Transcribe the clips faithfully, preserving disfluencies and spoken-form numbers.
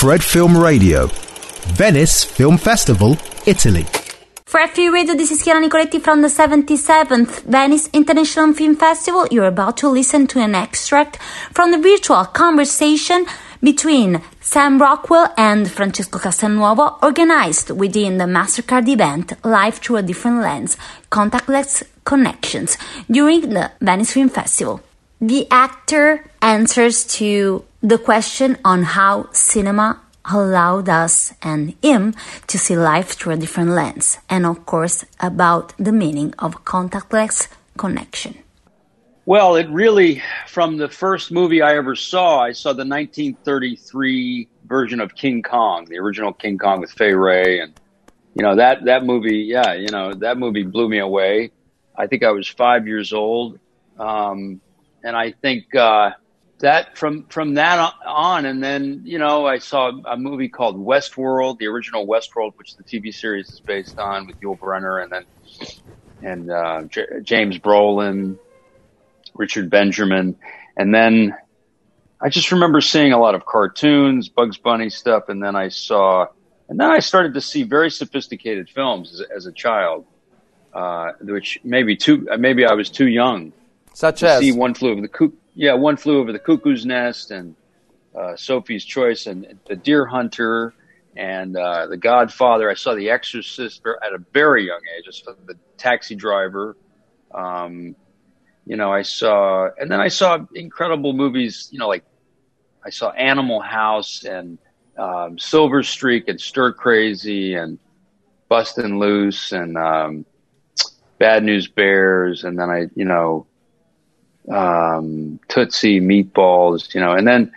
Fred Film Radio, Venice Film Festival, Italy. Fred Film Radio, this is Chiara Nicoletti from the seventy-seventh Venice International Film Festival. You're about to listen to an extract from the virtual conversation between Sam Rockwell and Francesco Castelnuovo, organized within the MasterCard event Life Through a Different Lens, Contactless Connections, during the Venice Film Festival. The actor answers to the question on how cinema allowed us and him to see life through a different lens, and of course about the meaning of contactless connection. Well, it really, from the first movie I ever saw, I saw the nineteen thirty-three version of King Kong, the original King Kong with Fay Wray. And, you know, that, that movie, yeah, you know, that movie blew me away. I think I was five years old. Um, and I think uh, that from, from that on, and then, you know, I saw a movie called Westworld, the original Westworld, which the T V series is based on, with Yul Brynner and then and uh, J- James Brolin, Richard Benjamin. And then I just remember seeing a lot of cartoons, Bugs Bunny stuff. And then I saw, and then I started to see very sophisticated films as, as a child, uh, which maybe too, maybe I was too young. Such to as? See One Flew Over the Cuckoo, yeah, One Flew Over the Cuckoo's Nest, and uh, Sophie's Choice, and The Deer Hunter, and uh, The Godfather. I saw The Exorcist at a very young age. I saw The Taxi Driver. Um, You know, I saw, and then I saw incredible movies, you know, like I saw Animal House and um, Silver Streak and Stir Crazy and Bustin' Loose and um, Bad News Bears. And then I, you know, um, Tootsie, Meatballs, you know, and then,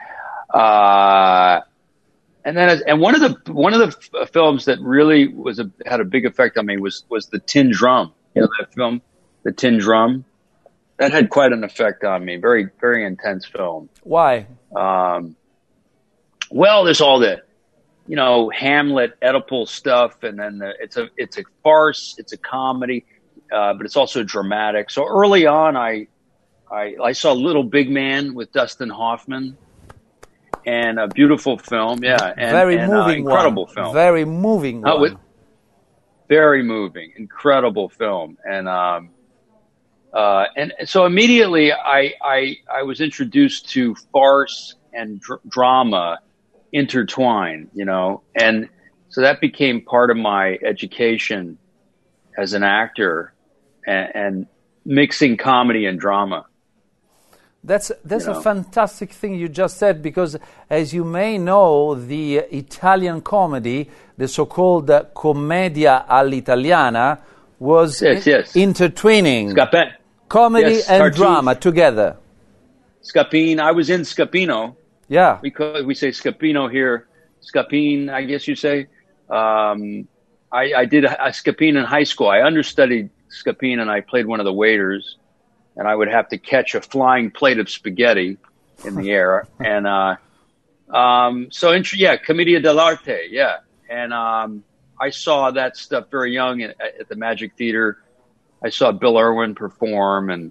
uh, and then, and one of the, one of the f- films that really was a, had a big effect on me was, was The Tin Drum. You know, that film, The Tin Drum. That had quite an effect on me. Very, very intense film. Why? Um, well, there's all the, you know, Hamlet, Oedipal stuff, and then the, it's a it's a farce, it's a comedy, uh, but it's also dramatic. So early on, I, I I saw Little Big Man with Dustin Hoffman, and a beautiful film. Yeah, and, very and, moving, uh, incredible one. film. Very moving, uh, one. With, very moving, incredible film, and. Um, Uh, and so immediately I, I, I was introduced to farce and dr- drama intertwined, you know, and so that became part of my education as an actor, and, and mixing comedy and drama. That's that's you a know? fantastic thing you just said, because as you may know, the Italian comedy, the so-called uh, commedia all'italiana, was yes, yes. intertwining Scapin. comedy yes, and cartoon. drama together. Scapin. I was in Scapino. Yeah. Because we say Scapino here. Scapin, I guess you say. Um, I, I did a, a Scapin in high school. I understudied Scapin, and I played one of the waiters. And I would have to catch a flying plate of spaghetti in the air. And uh, um, so, yeah, Commedia dell'arte, yeah. And um, I saw that stuff very young at, at the Magic Theater. I saw Bill Irwin perform, and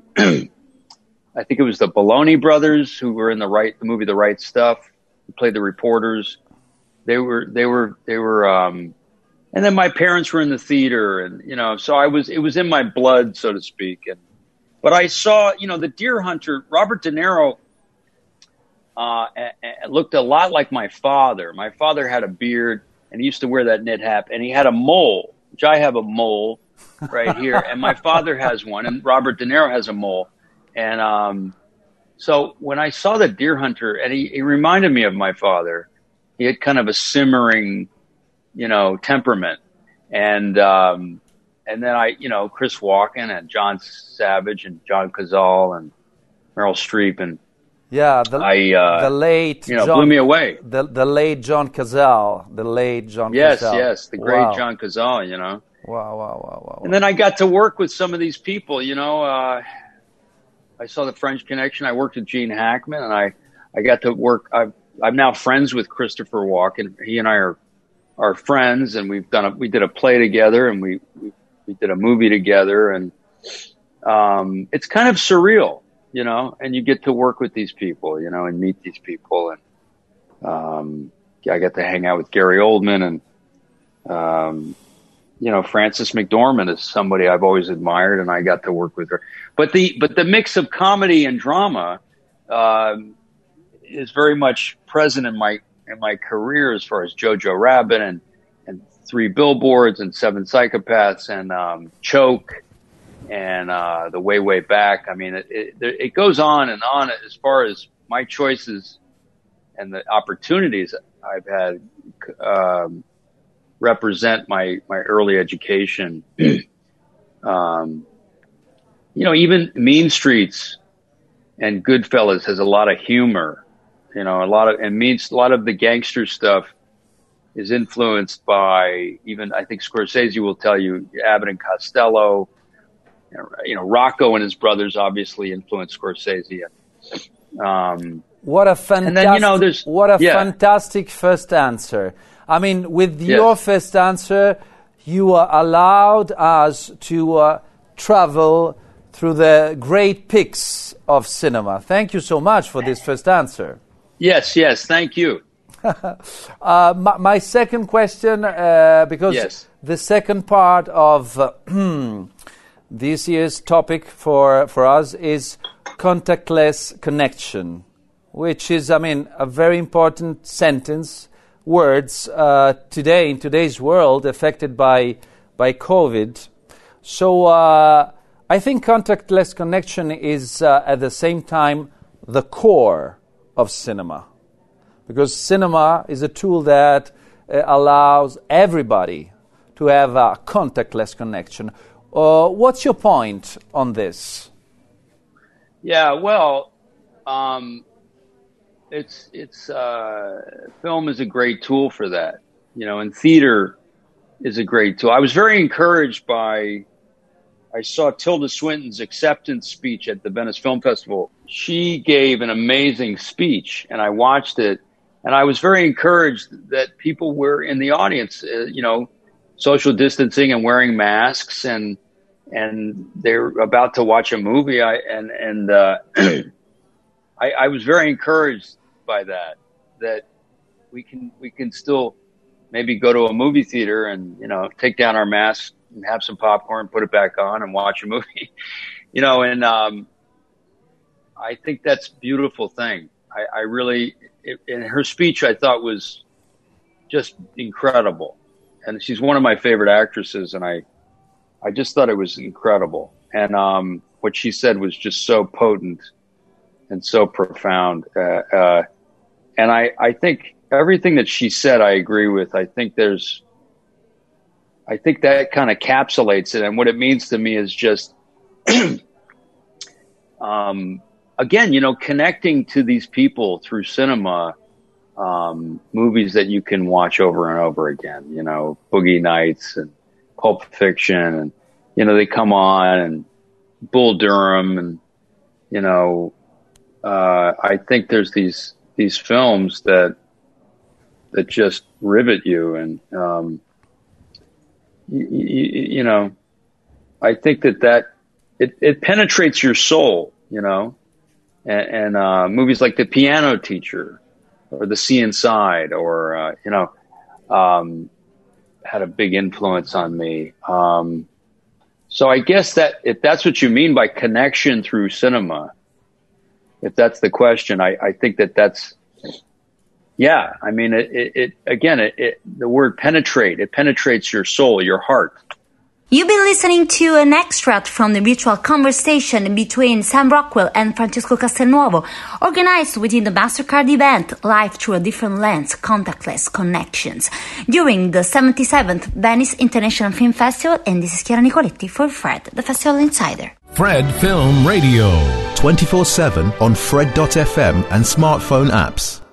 I think it was the Bologna brothers who were in the right, the movie The Right Stuff, who played the reporters. They were, they were, they were, um, and then my parents were in the theater, and, you know, so I was, it was in my blood, so to speak. And, but I saw, you know, The Deer Hunter, Robert De Niro, uh, a, a, looked a lot like my father. My father had a beard, and he used to wear that knit hat, and he had a mole, which I have a mole right here, and my father has one, and Robert De Niro has a mole. And um, so when I saw The Deer Hunter, and he, he reminded me of my father, he had kind of a simmering, you know, temperament. And um, and then I, you know, Chris Walken and John Savage and John Cazale and Meryl Streep, and yeah, the, I, uh, the late, you know, John, blew me away. The the late John Cazale, the late John yes, Cazale. Yes, yes, the great wow. John Cazale, you know. Wow, wow, wow, wow. And then I got to work with some of these people, you know. Uh, I saw The French Connection. I worked with Gene Hackman, and I, I got to work. I've, I'm now friends with Christopher Walken. He and I are are friends, and we've done a, we did a play together, and we, we, we did a movie together, and um, it's kind of surreal, you know. And you get to work with these people, you know, and meet these people, and um, I got to hang out with Gary Oldman, and um, you know, Frances McDormand is somebody I've always admired, and I got to work with her. But the but the mix of comedy and drama uh, is very much present in my in my career, as far as Jojo Rabbit and and Three Billboards and Seven Psychopaths and um, Choke and uh, The Way Way Back. I mean, it, it, it goes on and on as far as my choices and the opportunities I've had um, represent my, my early education. um, you know, even Mean Streets and Goodfellas has a lot of humor, you know, a lot of, and means a lot of the gangster stuff is influenced by, even I think Scorsese will tell you, Abbott and Costello, you know, Rocco and his brothers obviously influenced Scorsese. Um, what a fantastic, and then, you know, there's, what a yeah. fantastic first answer. I mean, with yes. your first answer, you uh, allowed us to uh, travel through the great peaks of cinema. Thank you so much for this first answer. Yes, yes, thank you. uh, my, my second question, uh, because yes. the second part of uh, this year's topic for, for us is contactless connection, which is, I mean, a very important sentence, words uh, today, in today's world, affected by, by COVID. So uh, I think contactless connection is uh, at the same time the core of cinema. Because cinema is a tool that uh, allows everybody to have a contactless connection. Uh, what's your point on this? Yeah, well, um, it's it's uh, film is a great tool for that, you know, and theater is a great tool. I was very encouraged by, I saw Tilda Swinton's acceptance speech at the Venice Film Festival. She gave an amazing speech, and I watched it. And I was very encouraged that people were in the audience, uh, you know, social distancing and wearing masks, and and they're about to watch a movie. I and and uh, I, I was very encouraged by that. That we can we can still maybe go to a movie theater and, you know, take down our masks and have some popcorn, put it back on, and watch a movie. you know, and um, I think that's a beautiful thing. I, I really. It, and her speech, I thought, was just incredible. And she's one of my favorite actresses, and I, I just thought it was incredible. And um, what she said was just so potent and so profound. Uh, uh, and I, I think everything that she said, I agree with. I think there's, I think that kind of encapsulates it. And what it means to me is just, um. Again, you know, connecting to these people through cinema, um, movies that you can watch over and over again, you know, Boogie Nights and Pulp Fiction, and, you know, they come on, and Bull Durham, and, you know, uh, I think there's these, these films that, that just rivet you. And, um, you, you, you know, I think that that, it, it penetrates your soul, you know. And, and uh, movies like The Piano Teacher or The Sea Inside, or, uh, you know, um, had a big influence on me. Um, so I guess that if that's what you mean by connection through cinema, if that's the question, I, I think that that's, yeah, I mean, it, it, it again, it, it, the word penetrate, it penetrates your soul, your heart. You've been listening to an extract from the virtual conversation between Sam Rockwell and Francesco Castelnuovo, organized within the MasterCard event, Live Through a Different Lens, Contactless Connections, during the seventy-seventh Venice International Film Festival. And this is Chiara Nicoletti for Fred, the Festival Insider. Fred Film Radio. twenty-four seven on Fred dot f m and smartphone apps.